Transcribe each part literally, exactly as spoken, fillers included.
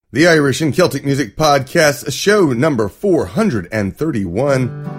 The Irish and Celtic Music Podcast, show number four hundred thirty-one.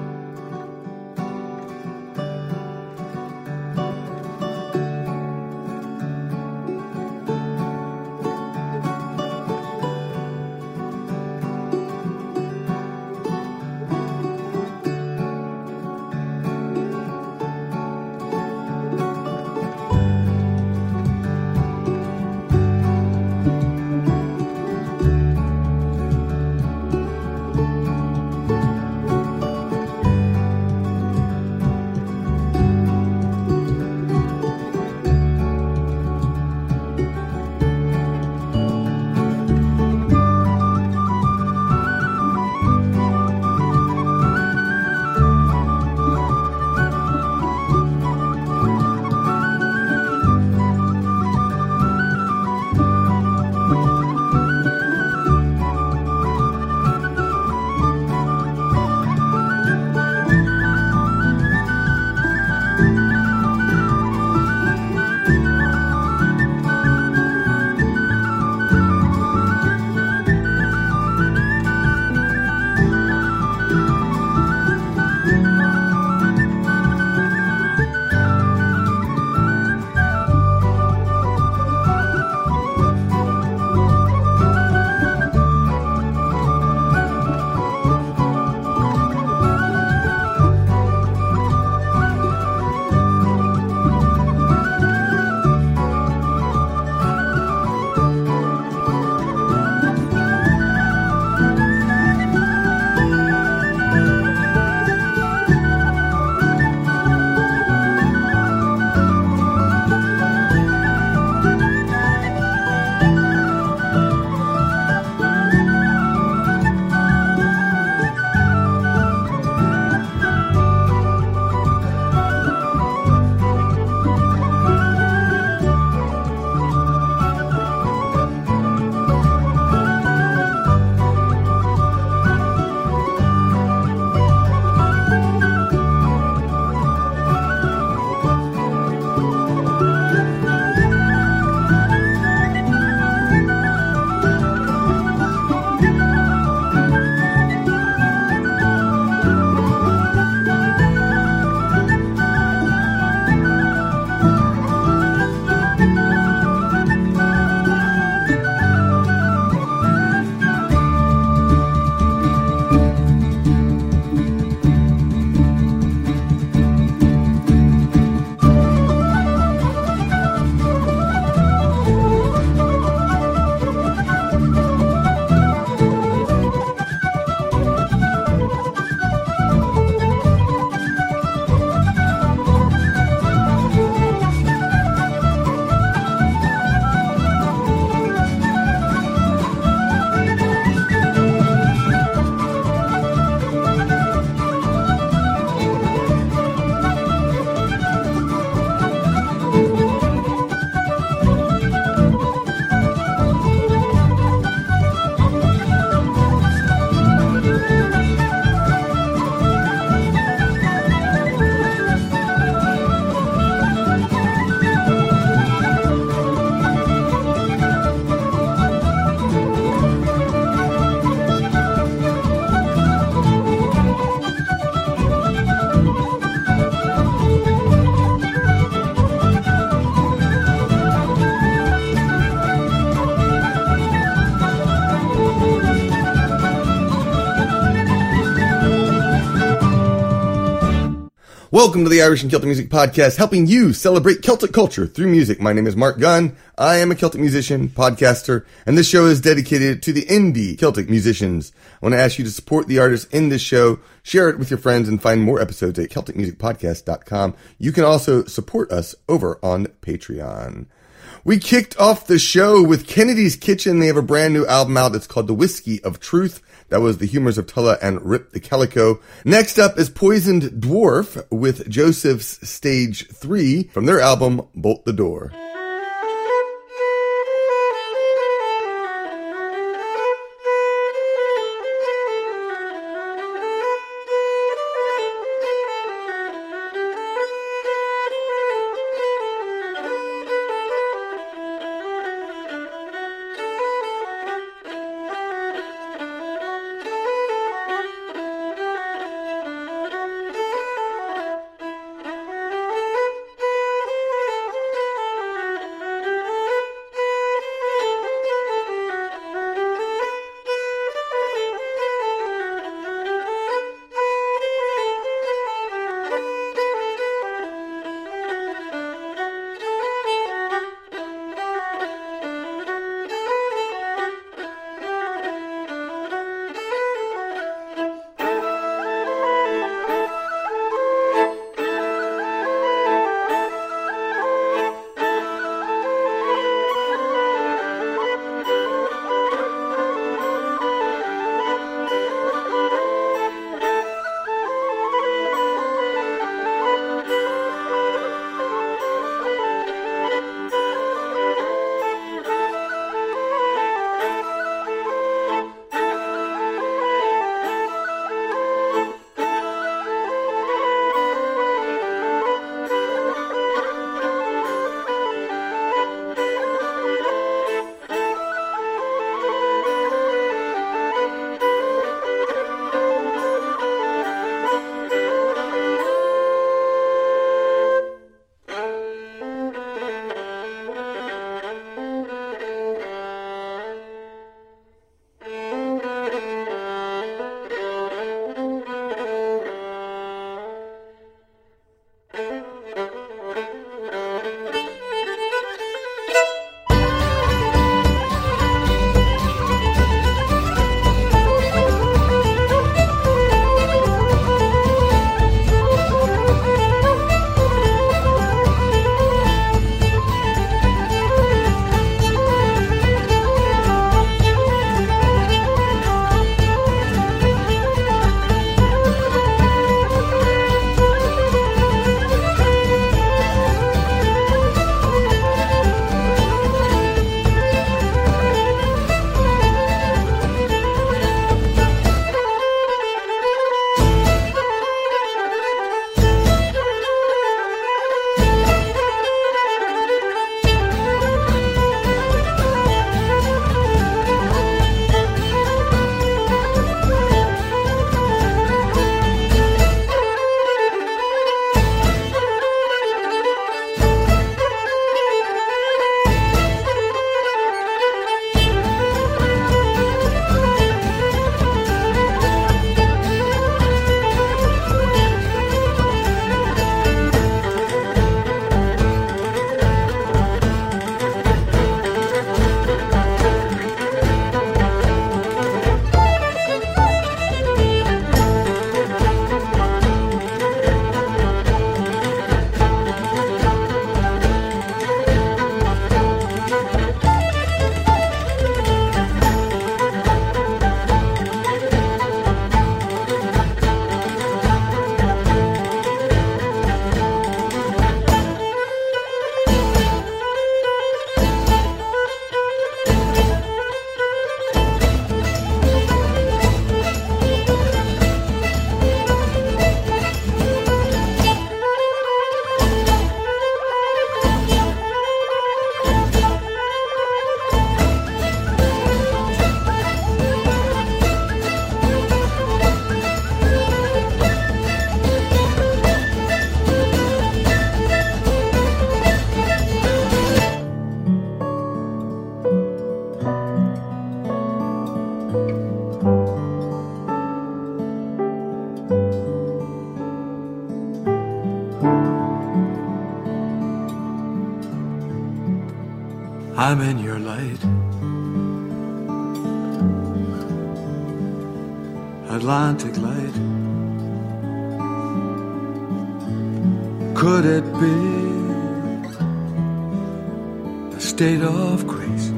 Welcome to the Irish and Celtic Music Podcast, helping you celebrate Celtic culture through music. My name is Mark Gunn. I am a Celtic musician, podcaster, and this show is dedicated to the indie Celtic musicians. I want to ask you to support the artists in this show, share it with your friends, and find more episodes at celtic music podcast dot com. You can also support us over on Patreon. We kicked off the show with Kennedy's Kitchen. They have a brand new album out that's called The Whiskey of Truth. That was The Humors of Tulla and Rip the Calico. Next up is Poisoned Dwarf with Joseph's Stage three from their album Bolt the Door. I'm in your light, Atlantic light. Could it be a state of grace?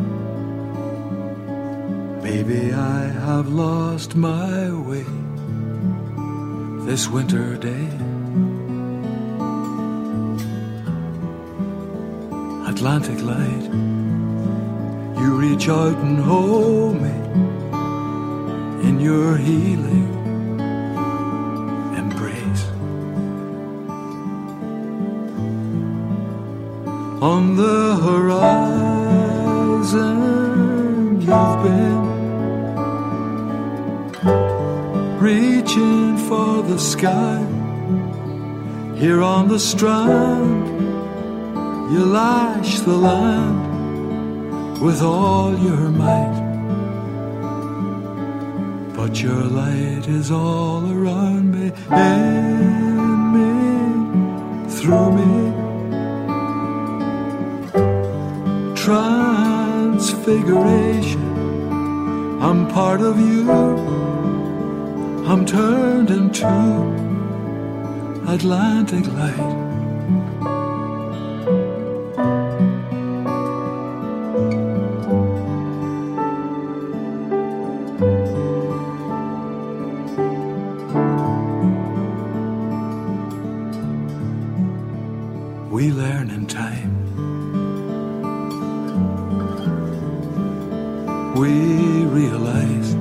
Maybe I have lost my way this winter day. Atlantic light, you reach out and hold me in your healing embrace. On the horizon you've been reaching for the sky. Here on the strand you lash the land with all your might, but your light is all around me, in me, through me. Transfiguration, I'm part of you, I'm turned into Atlantic light. We learn in time, we realize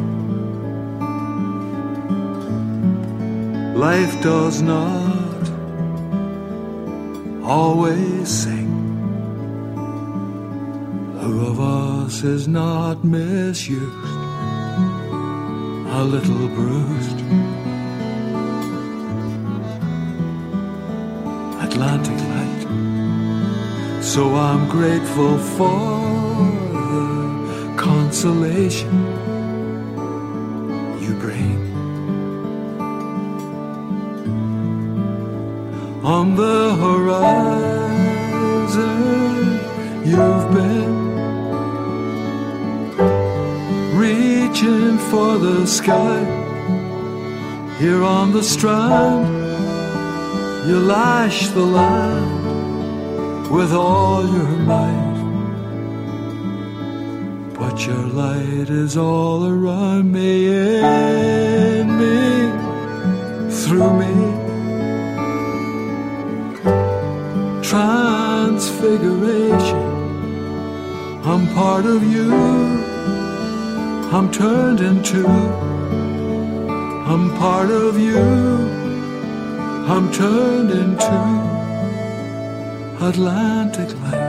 life does not always sing. Who of us is not misused, a little bruised? Atlantic light. So I'm grateful for the consolation you bring. On the horizon you've been reaching for the sky. Here on the strand you lash the land with all your might, but your light is all around me, in me, through me. Transfiguration, I'm part of you, I'm turned into, I'm part of you, I'm turned into Atlantic light.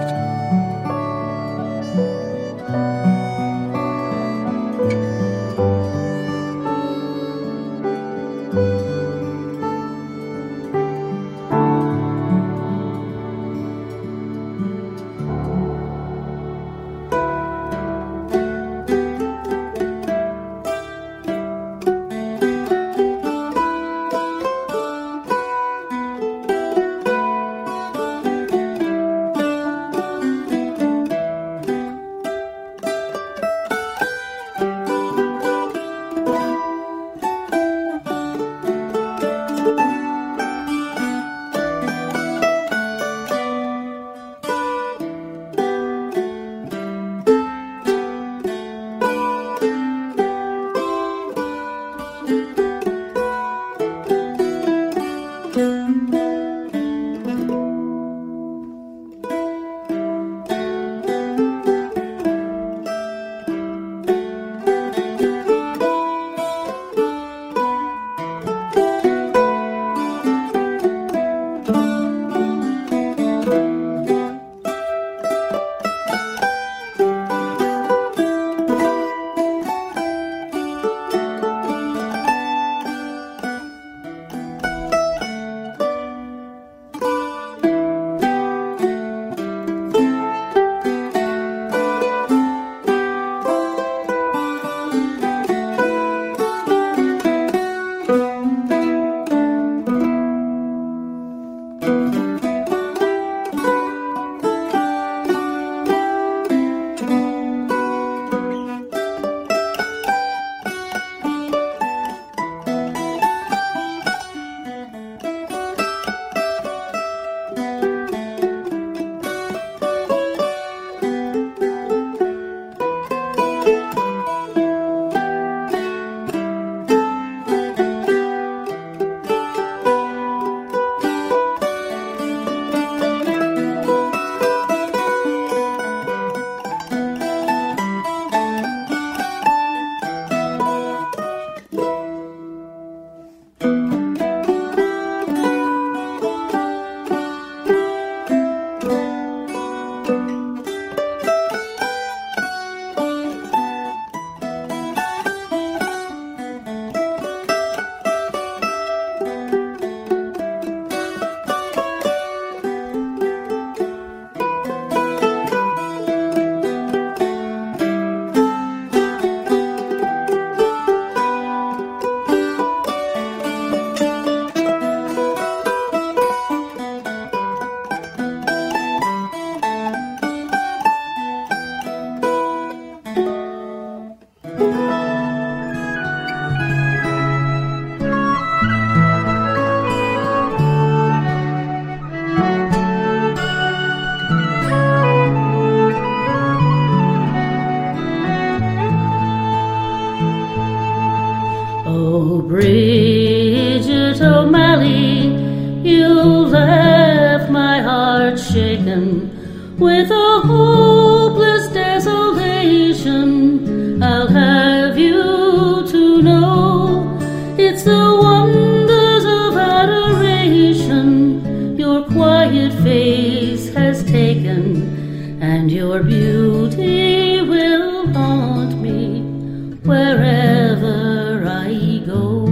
Oh, Bridget O'Malley, you left my heart shaken with a hopeless desolation. I'll have you to know it's the wonders of adoration your quiet face has taken, and your beauty will haunt me wherever I go.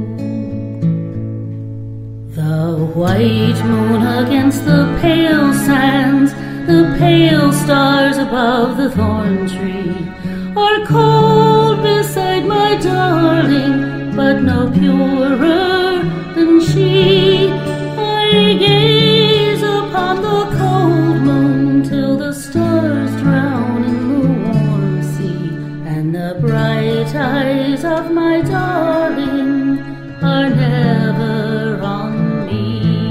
The white moon against the pale sands, the pale stars above the thorn tree are cold beside my darling, but no purer than she. I gaze upon the cold moon till the stars drown in the warm sea, and the bright eyes of my darling are never on me.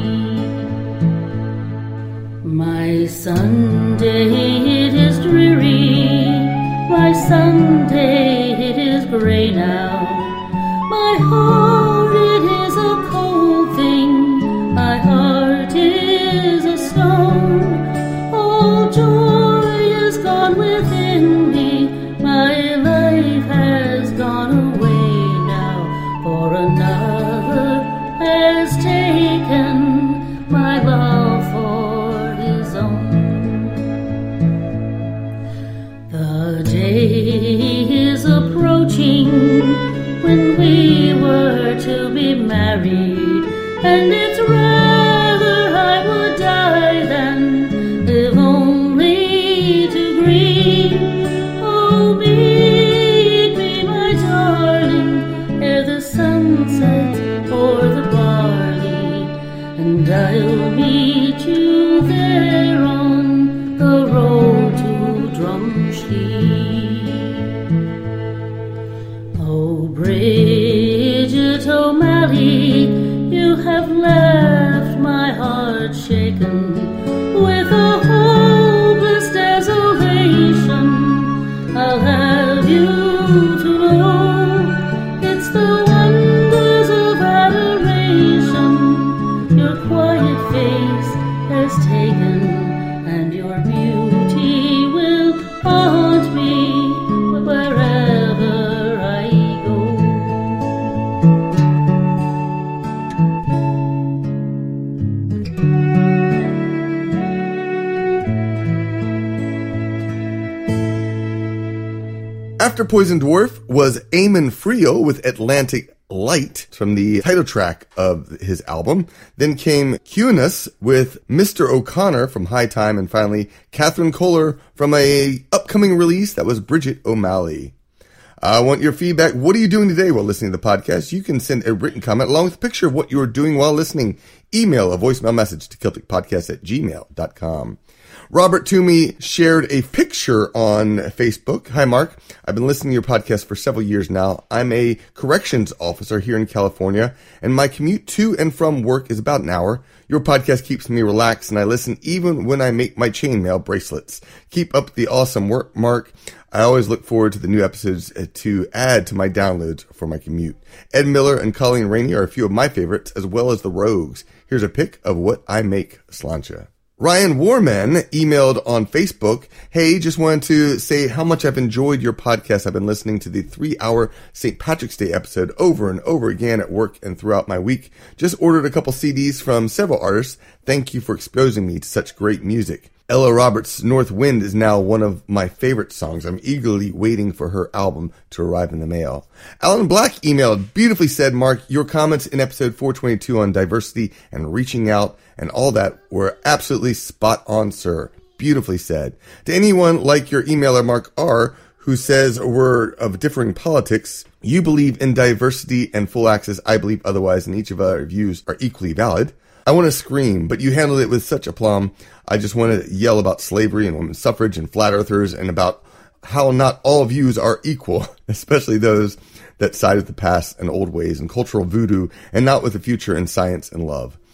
My Sunday it is dreary, my Sunday it is gray now. My heart it is a cold thing, my heart is a stone. All joy is gone within me, my life has gone away now, for another has taken my love for his own. The day is approaching when we were to be married, and it's rather I would die than live only to grieve. Oh, meet me, my darling, ere the sun sets o'er the barley, and I'll meet you there on the road to Drumsheed. Oh, Bridget O'Malley, you have left my heart shaken with a hopeless desolation. I'll have you to know it's the wonders of adoration your quiet face has taken, and your beauty will haunt me wherever I go. After Poison Dwarf was Eamon Friel with Atlantic Light from the title track of his album. Then came Cunis with Mister O'Connor from High Time, and finally Catherine Kohler from a upcoming release that was Bridget O'Malley. I want your feedback. What are you doing today while listening to the podcast? You can send a written comment along with a picture of what you are doing while listening. Email a voicemail message to Celtic Podcast at gmail dot com. Robert Toomey shared a picture on Facebook. Hi, Mark. I've been listening to your podcast for several years now. I'm a corrections officer here in California, and my commute to and from work is about an hour. Your podcast keeps me relaxed, and I listen even when I make my chainmail bracelets. Keep up the awesome work, Mark. I always look forward to the new episodes to add to my downloads for my commute. Ed Miller and Colleen Rainey are a few of my favorites, as well as the Rogues. Here's a pic of what I make slancha. Ryan Warman emailed on Facebook, hey, just wanted to say how much I've enjoyed your podcast. I've been listening to the three-hour Saint Patrick's Day episode over and over again at work and throughout my week. Just ordered a couple C Ds from several artists. Thank you for exposing me to such great music. Ella Roberts' North Wind is now one of my favorite songs. I'm eagerly waiting for her album to arrive in the mail. Alan Black emailed, beautifully said, Mark, your comments in episode four twenty-two on diversity and reaching out and all that were absolutely spot on, sir. Beautifully said. To anyone like your emailer, Mark R., who says we're of differing politics, you believe in diversity and full access. I believe otherwise, and each of our views are equally valid. I want to scream, but you handled it with such aplomb. I just want to yell about slavery and women's suffrage and flat earthers and about how not all views are equal, especially those that side with the past and old ways and cultural voodoo and not with the future and science and love.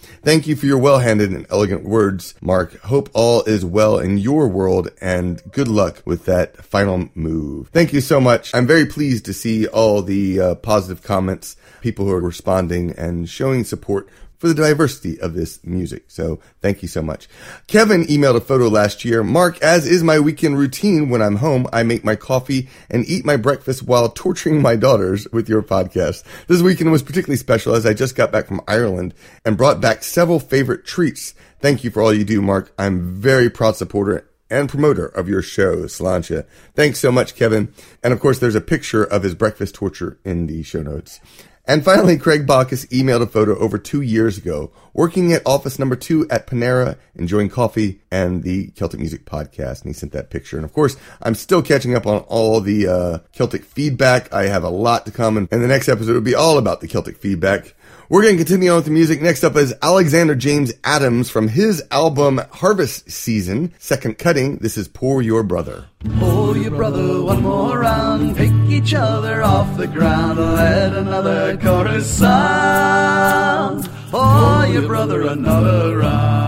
Thank you for your well-handed and elegant words, Mark. Hope all is well in your world, and good luck with that final move. Thank you so much. I'm very pleased to see all the uh, positive comments, people who are responding and showing support for the diversity of this music. So thank you so much. Kevin emailed a photo last year. Mark, as is my weekend routine when I'm home, I make my coffee and eat my breakfast while torturing my daughters with your podcast. This weekend was particularly special as I just got back from Ireland and brought back several favorite treats. Thank you for all you do, Mark. I'm a very proud supporter and promoter of your show, Sláinte. Thanks so much, Kevin. And of course, there's a picture of his breakfast torture in the show notes. And finally, Craig Bacchus emailed a photo over two years ago, working at office number two at Panera, enjoying coffee and the Celtic Music Podcast. And he sent that picture. And of course, I'm still catching up on all the uh, Celtic feedback. I have a lot to come, and, and the next episode will be all about the Celtic feedback. We're going to continue on with the music. Next up is Alexander James Adams from his album Harvest Season, Second Cutting. This is Pour Your Brother. Pour your brother one more round, pick each other off the ground, let another chorus sound. Pour your brother another round.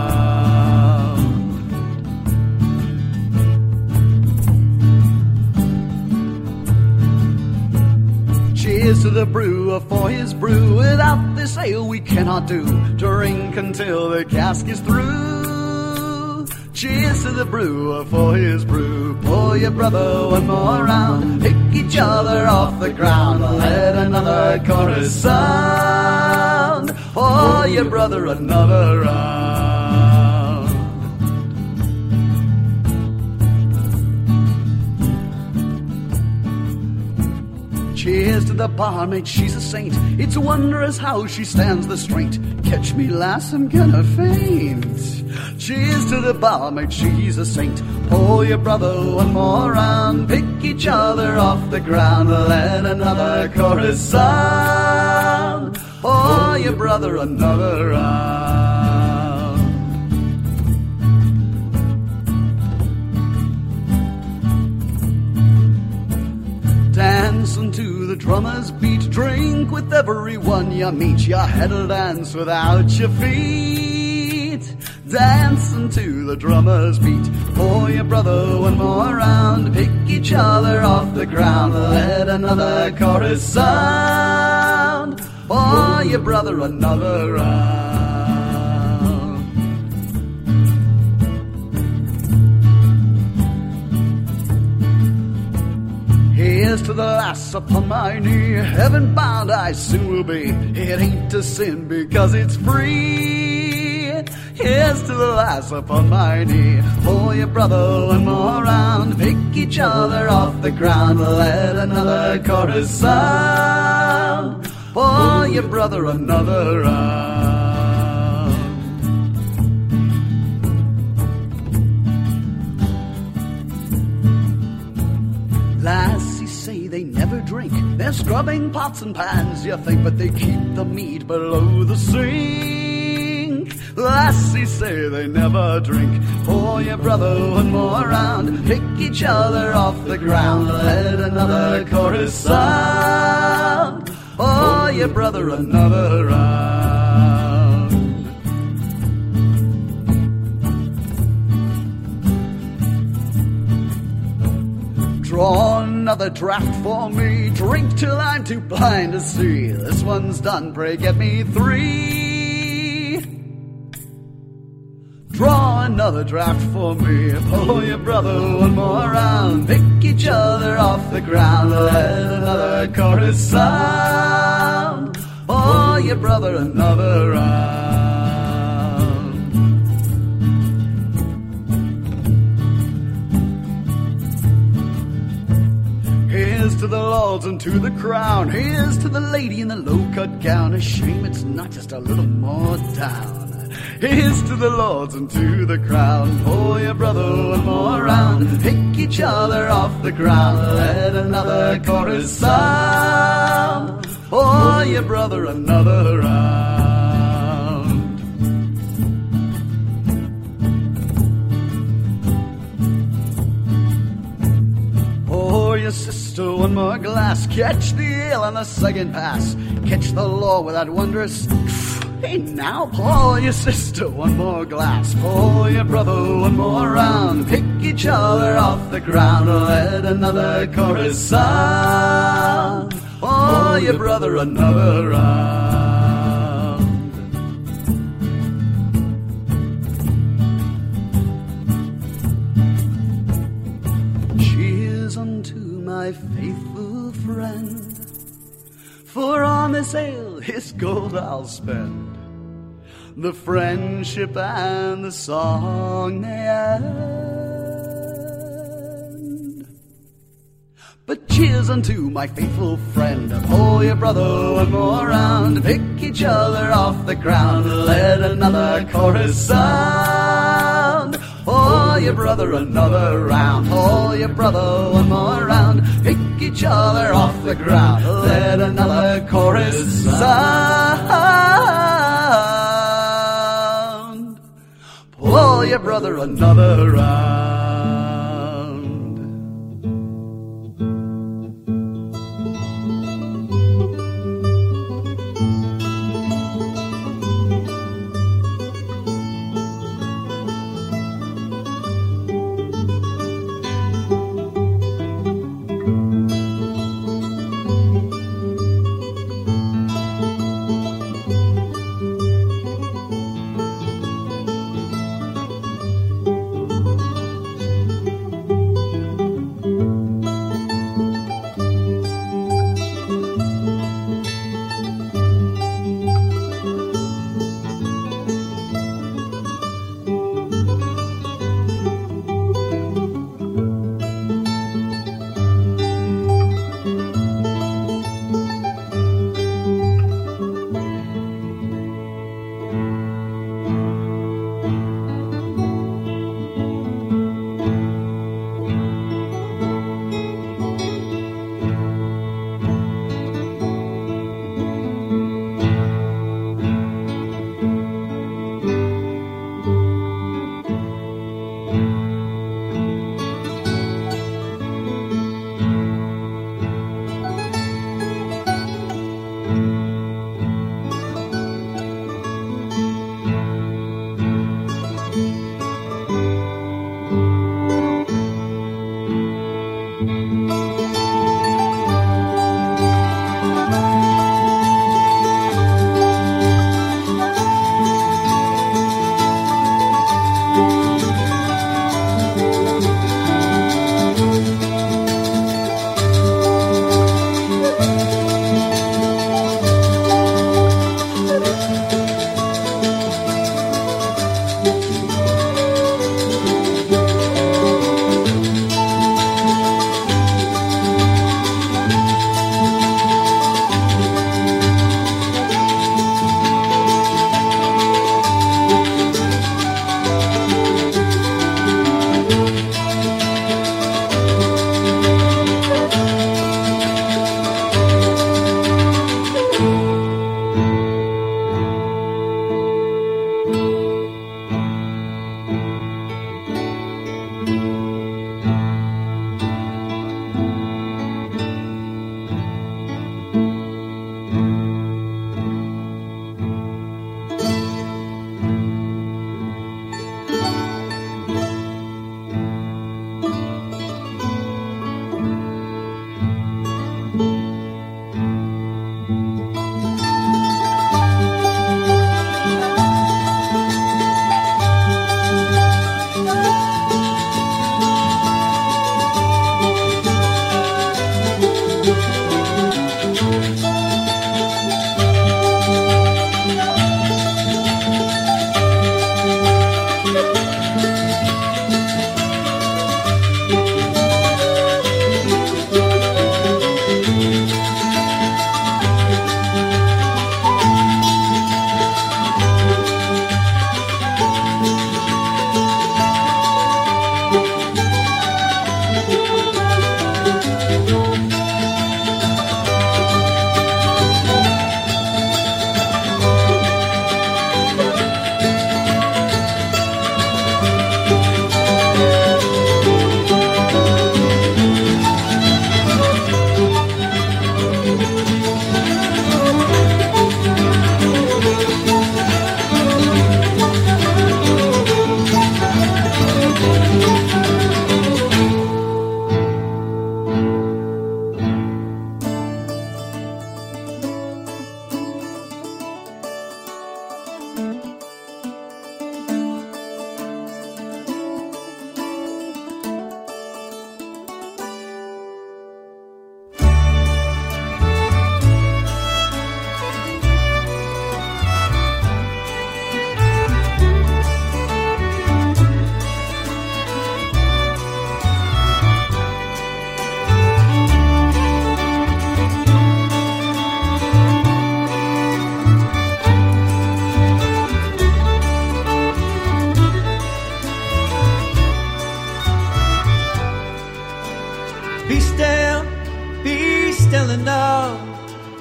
Cheers to the brewer for his brew. Without this ale we cannot do. Drink until the cask is through. Cheers to the brewer for his brew. Pour your brother one more round. Pick each other off the ground. Let another chorus sound. Pour your brother another round. Cheers to the barmaid, she's a saint. It's wondrous how she stands the straight. Catch me, lass, I'm gonna faint. Cheers to the barmaid, she's a saint. Pour your brother one more round. Pick each other off the ground. Let another chorus sound. Pour your brother another round. Dancing to the drummer's beat. Drink with everyone you meet. Your head'll dance without your feet. Dancing to the drummer's beat. Pour your brother one more round. Pick each other off the ground. Let another chorus sound. Pour your brother another round. Here's to the lass upon my knee. Heaven bound I soon will be. It ain't a sin because it's free. Here's to the lass upon my knee. For your brother one more round. Pick each other off the ground. Let another chorus sound. For your brother another round. Lassies say they never drink. They're scrubbing pots and pans, you think, but they keep the meat below the sink. Lassies say they never drink. Pour your brother one more round. Pick each other off the ground. Let another chorus sound. Pour your brother another round. Draw another draft for me. Drink till I'm too blind to see. This one's done, pray get me three. Draw another draft for me. Pour your brother one more round. Pick each other off the ground. Let another chorus sound. Pour your brother another round. Here's to the lords and to the crown. Here's to the lady in the low-cut gown. A shame it's not just a little more down. Here's to the lords and to the crown. Pour your brother one more round. Pick each other off the ground. Let another chorus sound. Pour your brother another round. Pour your sister one more glass. Catch the ale on the second pass. Catch the law with that wondrous Hey, now pour your sister one more glass, pour your brother one more round, pick each other off the ground, let another chorus sound, pour your brother another round. Cheers unto my faithful friend, for on this ale his gold I'll spend. The friendship and the song may end, but cheers unto my faithful friend. Pull your brother one more round, pick each other off the ground, let another chorus sound. Pull your brother another round, pull your brother one more round, pick each other off the ground, let another chorus sound. Pull your brother another round.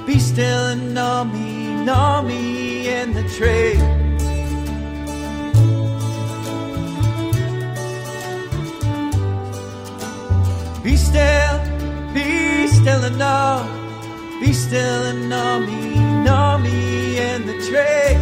be still and know me, know me in the tree. Be still, be still and know, be still and know me, know me in the tree.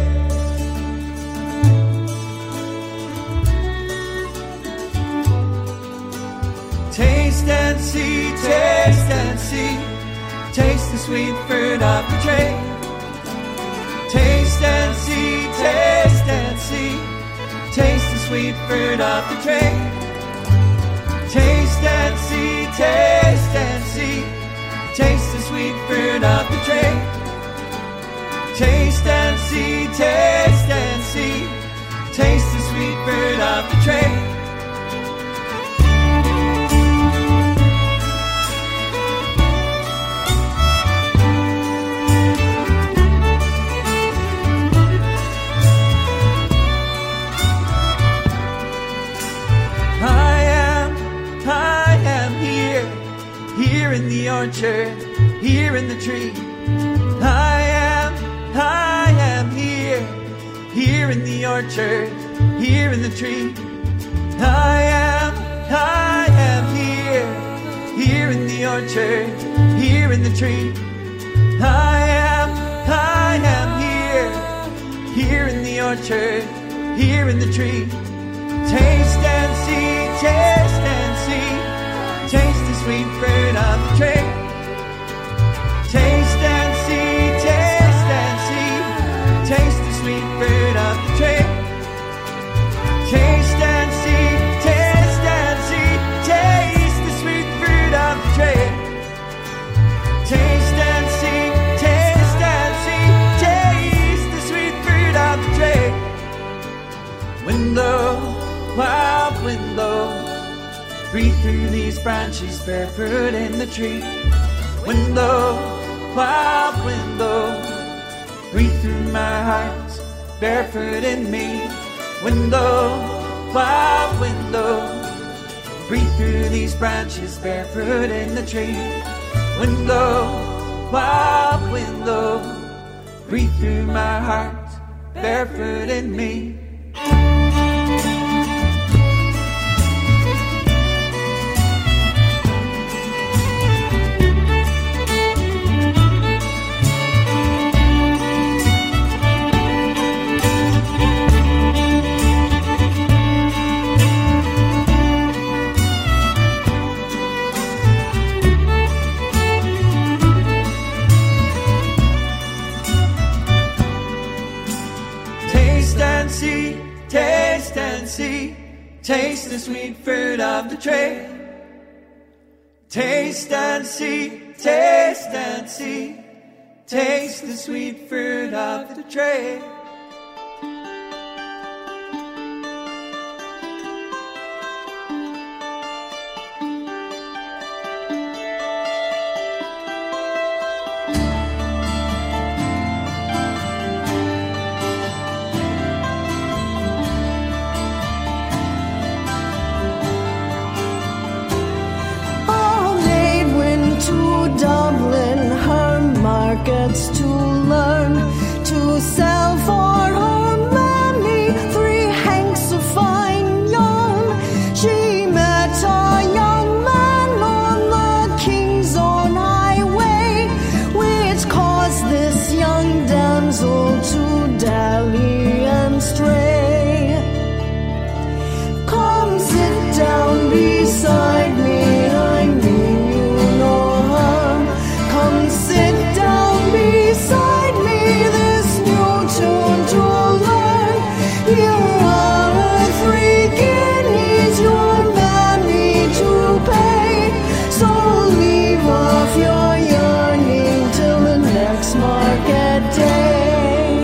Taste and see, taste and see, taste the sweet fruit of the tree. Taste and see, taste and see, taste the sweet fruit of the tree. Taste and see, taste and see, taste the sweet fruit of the tree. Taste and see, taste and see, taste the sweet fruit of the tree. Here in the orchard, here in the tree. I am, I am here. Here in the orchard, here in the tree. I am, I am here. Here in the orchard, here in the tree. I am, I am here. Here in the orchard, here in the tree. Taste and see, taste and see, taste the sweet fruit of the tree. Taste and see, taste and see, taste the sweet fruit of the tree. Taste and see, taste and see, taste the sweet fruit of the tree. Taste and see, taste and see, taste the sweet fruit of the tree. Window, wild window, breathe through these branches, bear fruit in the tree. Window, wild window, breathe through my heart, bear fruit in me. Window, wild window, breathe through these branches, bear fruit in the tree. Window, wild window, breathe through my heart, bear fruit in me. Taste and see, taste the sweet fruit of the tree. Taste and see, taste and see, taste the sweet fruit of the tree. To learn to sell for her mammy three hanks of fine yarn. She met a young man on the King's Own Highway, which caused this young damsel to dally and stray. Come sit down beside me, I mean you no harm. Come sit down beside me, this new tune to learn. Here are three guineas your mammy to pay, so leave off your yearning till the next market day.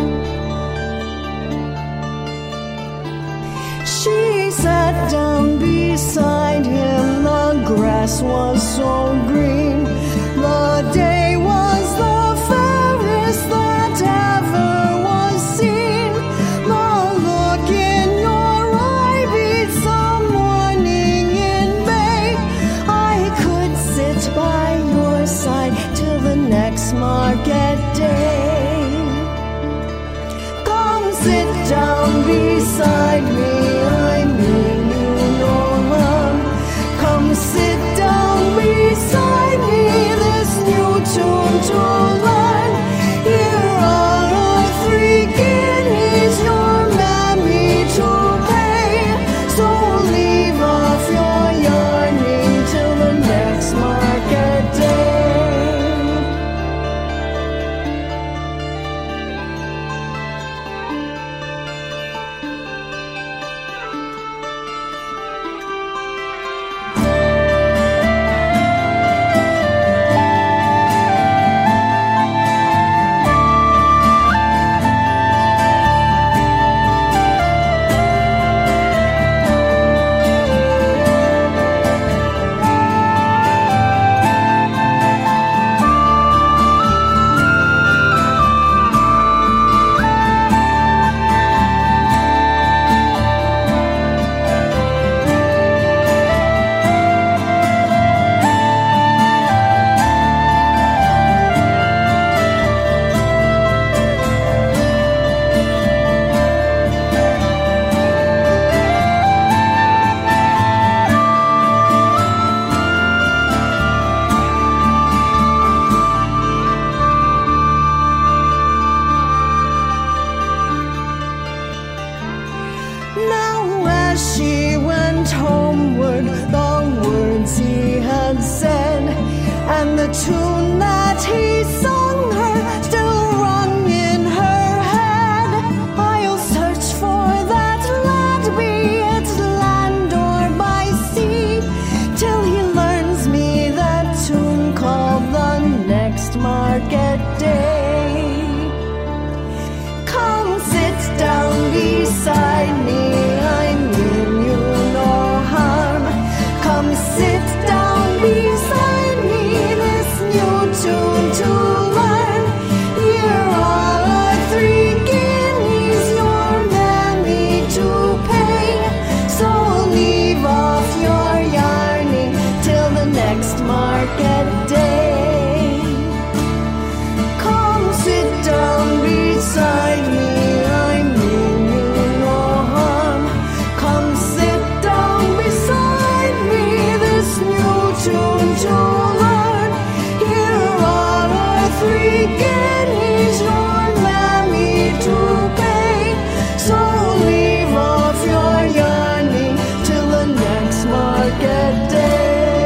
She sat down beside him, the grass was so green, the day was the fairest that ever was seen. The look in your eye beats the morning in May. I could sit by your side till the next next market day. Come sit down beside me, I mean you no harm. Come sit down beside me, this new tune to learn. Here are our three guineas, your mammy to pay. So leave off your yarning till the next market day. Now as she went homeward, the words he had said, and the tune that he sung her still rung in her head. I'll search for that lad, be it land or by sea, till he learns me that tune called the next market day. Come sit down beside me, I mean you no harm. Come sit down beside me, this new tune to learn. Here are our three guineas, your mammy to pay. So leave off your yarning till the next market day. Come sit down beside me, I mean you no harm. Come sit down beside me, this new tune to learn. Here are our three guineas, your mammy to pay. So leave off your yarning till the next market day.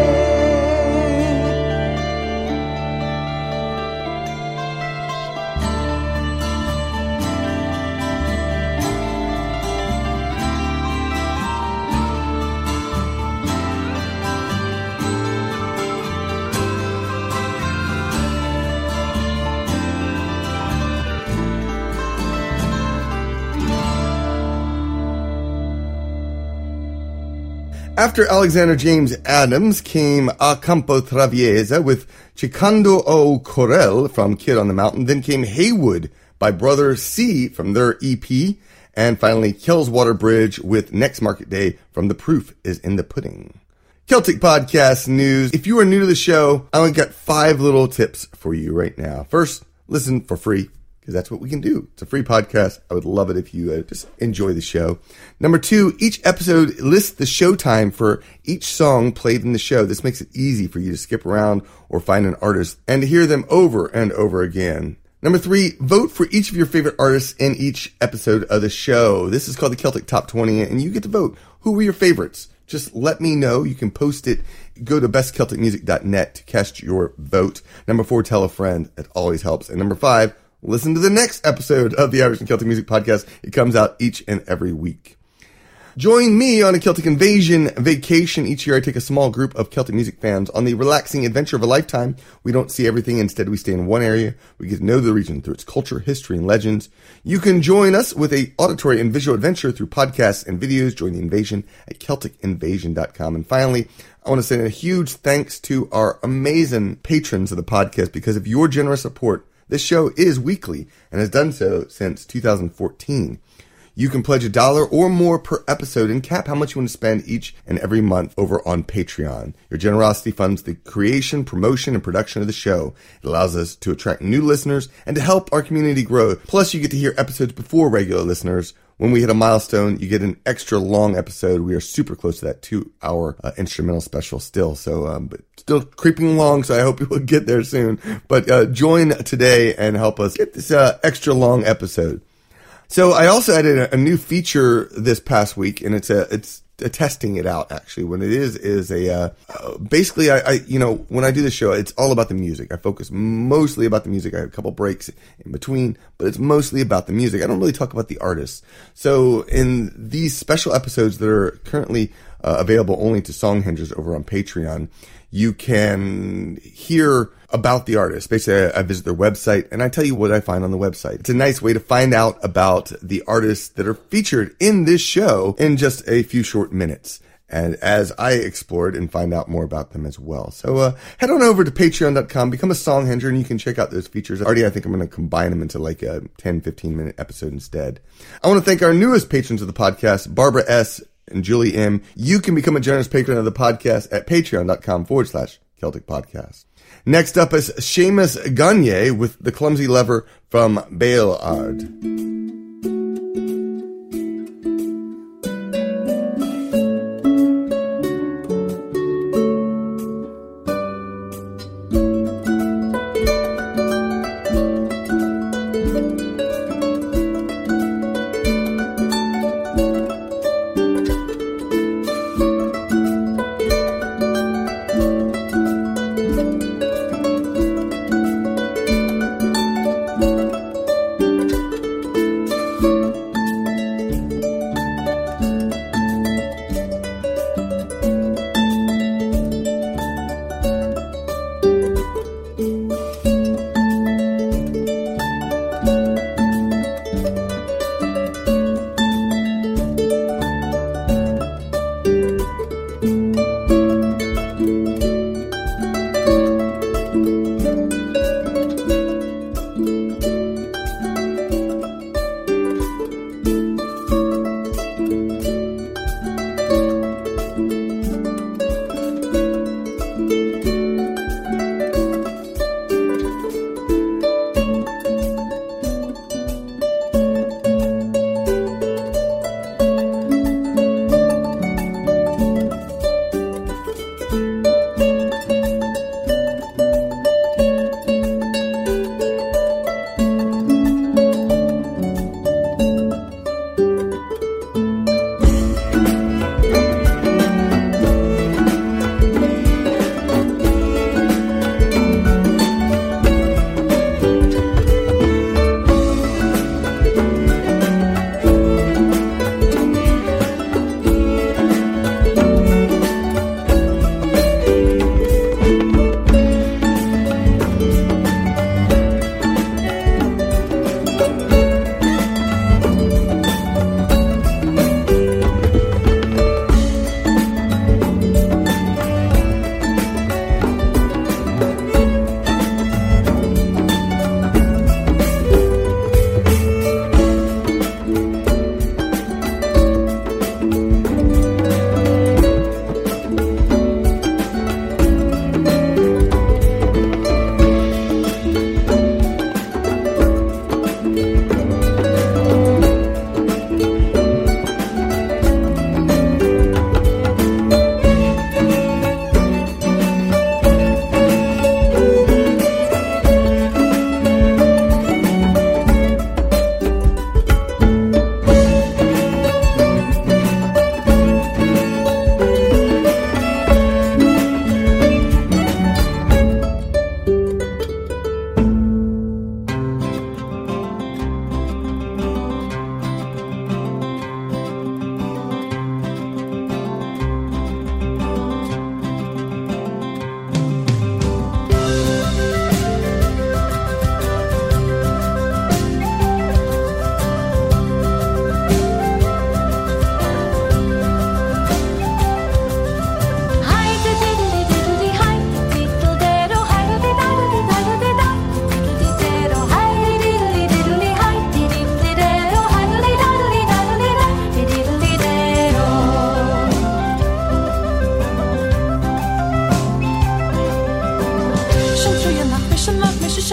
After Alexander James Adams came A Campo Traviesa with Chicando o Corel from Kid on the Mountain. Then came Haywood by Brother C from their E P. And finally, Killswater Bridge with Next Market Day from The Proof is in the Pudding. Celtic Podcast News. If you are new to the show, I only got five little tips for you right now. First, listen for free, because that's what we can do. It's a free podcast. I would love it if you uh, just enjoy the show. Number two, each episode lists the show time for each song played in the show. This makes it easy for you to skip around or find an artist and to hear them over and over again. Number three, vote for each of your favorite artists in each episode of the show. This is called the Celtic Top twenty, and you get to vote. Who were your favorites? Just let me know. You can post it. Go to best celtic music dot net to cast your vote. Number four, tell a friend. It always helps. And number five, listen to the next episode of the Irish and Celtic Music Podcast. It comes out each and every week. Join me on a Celtic Invasion vacation. Each year I take a small group of Celtic music fans on the relaxing adventure of a lifetime. We don't see everything. Instead, we stay in one area. We get to know the region through its culture, history, and legends. You can join us with a auditory and visual adventure through podcasts and videos. Join the invasion at celtic invasion dot com. And finally, I want to send a huge thanks to our amazing patrons of the podcast. Because of your generous support, this show is weekly and has done so since two thousand fourteen. You can pledge a dollar or more per episode and cap how much you want to spend each and every month over on Patreon. Your generosity funds the creation, promotion, and production of the show. It allows us to attract new listeners and to help our community grow. Plus, you get to hear episodes before regular listeners. When we hit a milestone, you get an extra long episode. We are super close to that two-hour uh, instrumental special still, so um, but still creeping along, so I hope you will get there soon. But uh, join today and help us get this uh, extra long episode. So I also added a, a new feature this past week, and it's a it's a testing it out actually. What it is is a uh, uh, basically I, I you know when I do the show, it's all about the music. I focus mostly about the music. I have a couple breaks in between, but it's mostly about the music. I don't really talk about the artists. So in these special episodes that are currently uh, available only to Songhengers over on Patreon, you can hear about the artist. Basically, I, I visit their website and I tell you what I find on the website. It's a nice way to find out about the artists that are featured in this show in just a few short minutes. And as I explored and find out more about them as well. So, uh, head on over to patreon dot com, become a Songhenger, and you can check out those features. Already, I think I'm going to combine them into like a ten, fifteen minute episode instead. I want to thank our newest patrons of the podcast, Barbara S. and Julie M. You can become a generous patron of the podcast at patreon dot com forward slash Celtic Podcast. Next up is Seamus Gagne with The Clumsy Lever from Bailard.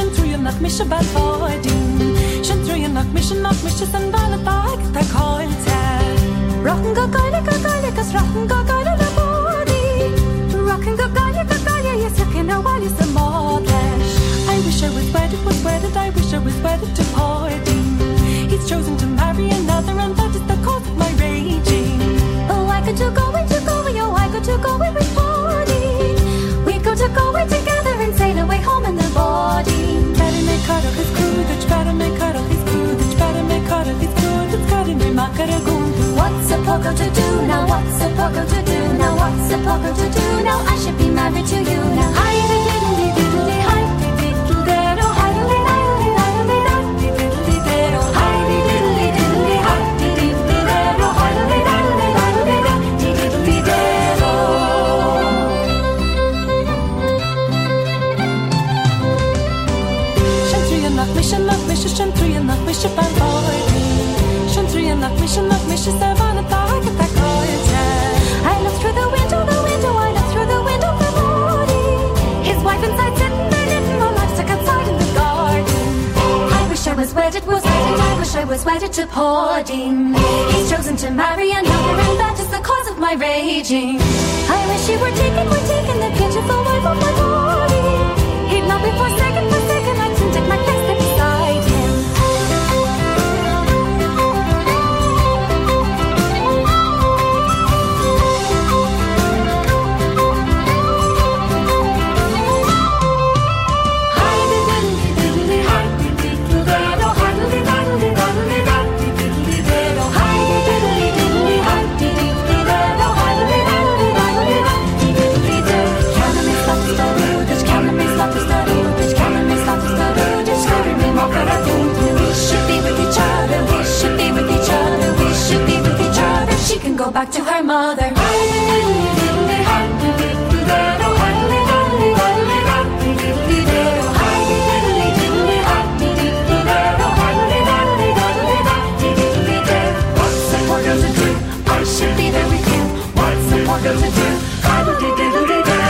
Sin tror jeg nok mye bare for din. Sin tror jeg nok mye nok mye sen vanlig dag der kalt her. Rocken go gale go gale cause rocken go gale the body. Rocken go gale go gale yes you can know while you some more cash. I wish I was wedded was wedded I wish I was wedded to party. He's chosen to marry another and that is the cause of my raging. Oh I could to go into going oh I could to go in with party. We go to go away together and sail away home in the body. Better make cut off his crew, that's better make cut off his crew, that's better make cut off his crew, that's cut in my makaragoon. What's a pogo to do now? What's a pogo to do now? What's a pogo to do now? I should be married to you now. Hi diddly diddly hi diddly diddle hi diddly diddly diddly diddly diddle hi diddly diddly hi diddly diddle hi diddly diddly diddly diddle. Nak mission nak mission shan three nak mission ban boy. Shan three nak mission nak mission seven at dark at that college. I look through the window, the window, I look through the window for Morty. His wife inside sitting there knitting while I'm stuck outside in the garden. I wish I was wedded, was wedded, I wish I was wedded to Pauline. He's chosen to marry another and that is the cause of my raging. I wish he were taken, were taken the beautiful wife of my body. He'd not be forsaken, forsaken, I'd soon take my place there beside him. She can go back to her mother. What's the poor girl to do? I should be there with you. What's the poor girl to do? I will do do do do.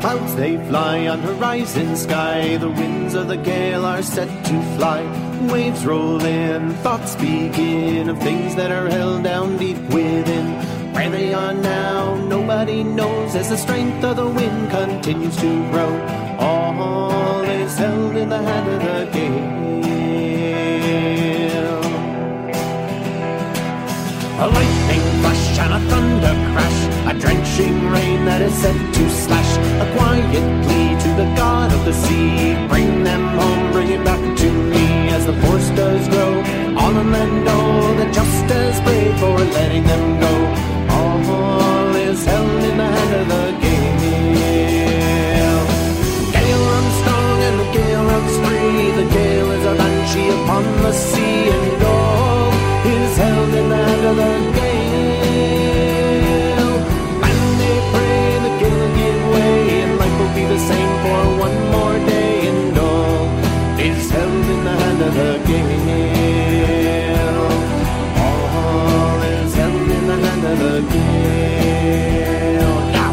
Clouds they fly on horizon sky, the winds of the gale are set to fly. Waves roll in, thoughts begin of things that are held down deep within. Where they are now, nobody knows, as the strength of the wind continues to grow. All is held in the hand of the gale. A lightning flash and a thunder crash, a drenching rain that is set to slash. A quiet plea to the god of the sea, bring them home, bring it back to me. As the force does grow, all of them know that just as brave for letting them go. All is held in the hand of the gale. Gale runs strong and the gale runs free. The gale is a banshee upon the sea, and all is held in the hand of the gale. And they pray the gale will give way, and life will be the same for one more day, and all is held in the hand of the gale. All is held in the hand of the gale. Now.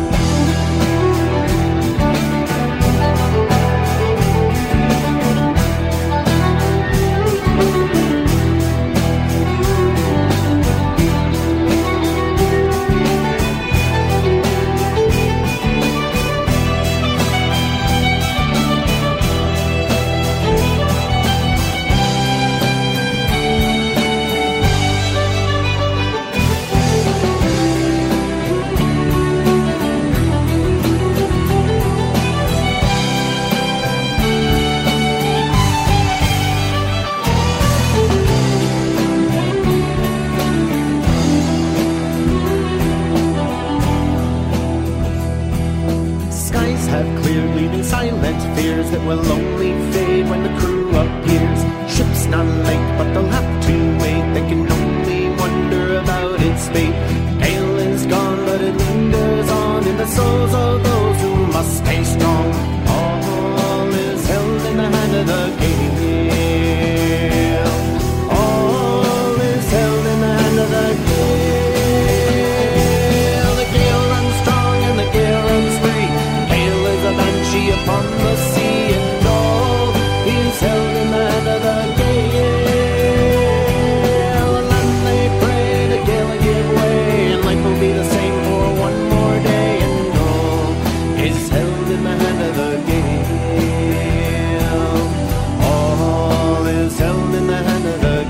That will only fade when the crew appears. Ship's not late, but they'll have to wait. They can only wonder about its fate. Gale is gone, but it lingers on in the souls of those who must stay strong. All is held in the hand of the gale. All is held in the hand of the gale. The gale runs strong and the gale runs free. Gale is a banshee upon the sea. Held in the hand of the gale, and they pray the gale will give way, and life will be the same for one more day, and all is held in the hand of the gale. All is held in the hand of the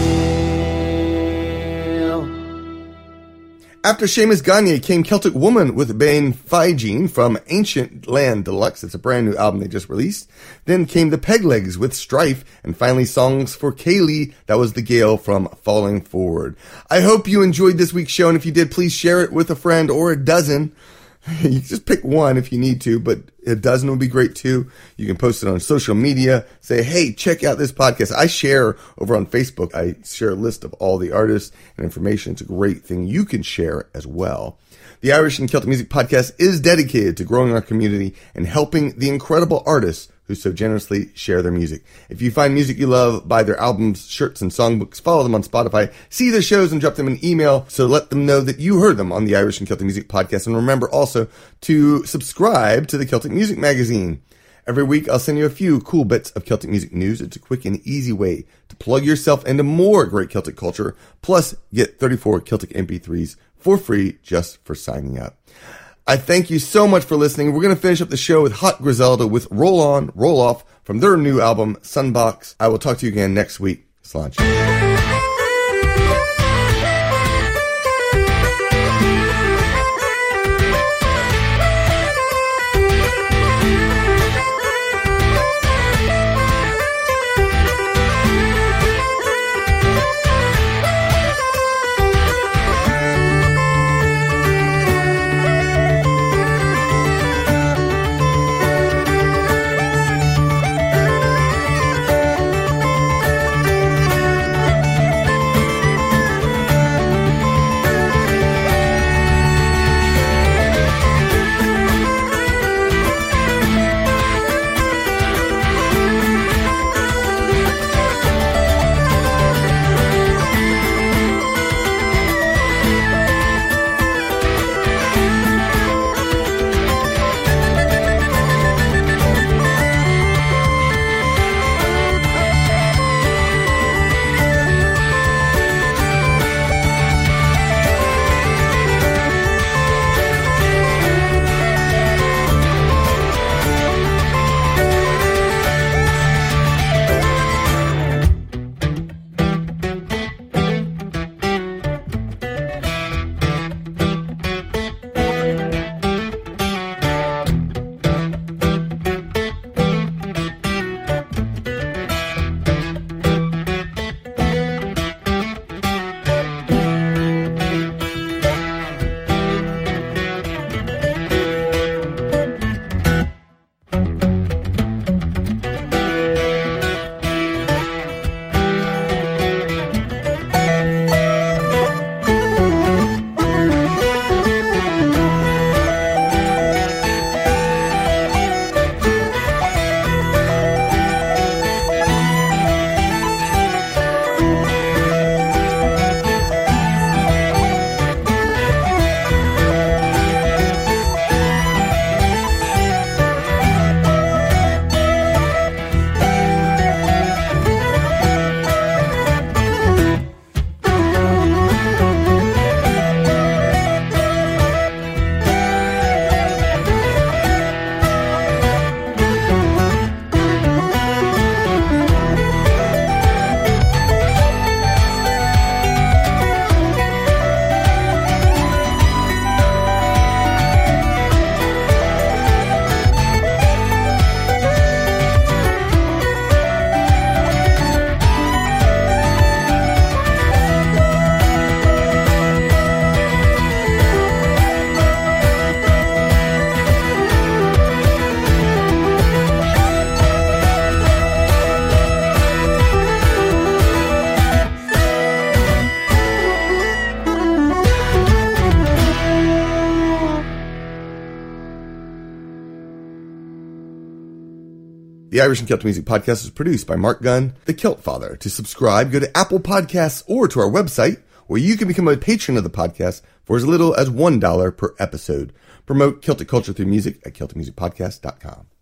gale. After Seamus Gagne came Celtic Woman with Bane Figene from Ancient Land Deluxe. It's a brand new album they just released. Then came the Peglegs with Strife, and finally Songs for Kaylee. That was the Gale from Falling Forward. I hope you enjoyed this week's show, and if you did, please share it with a friend or a dozen. You can just pick one if you need to, but a dozen would be great too. You can post it on social media. Say, hey, check out this podcast. I share over on Facebook. I share a list of all the artists and information. It's a great thing you can share as well. The Irish and Celtic Music Podcast is dedicated to growing our community and helping the incredible artists who so generously share their music. If you find music you love, buy their albums, shirts, and songbooks, follow them on Spotify, see their shows, and drop them an email so let them know that you heard them on the Irish and Celtic Music Podcast. And remember also to subscribe to the Celtic Music Magazine. Every week, I'll send you a few cool bits of Celtic music news. It's a quick and easy way to plug yourself into more great Celtic culture, plus get thirty-four Celtic M P threes for free just for signing up. I thank you so much for listening. We're going to finish up the show with Hot Griselda with Roll On, Roll Off from their new album, Sunbox. I will talk to you again next week. Sláinte. The Irish and Celtic Music Podcast is produced by Mark Gunn, the Kilt Father. To subscribe, go to Apple Podcasts or to our website, where you can become a patron of the podcast for as little as one dollar per episode. Promote Celtic culture through music at celtic music podcast dot com.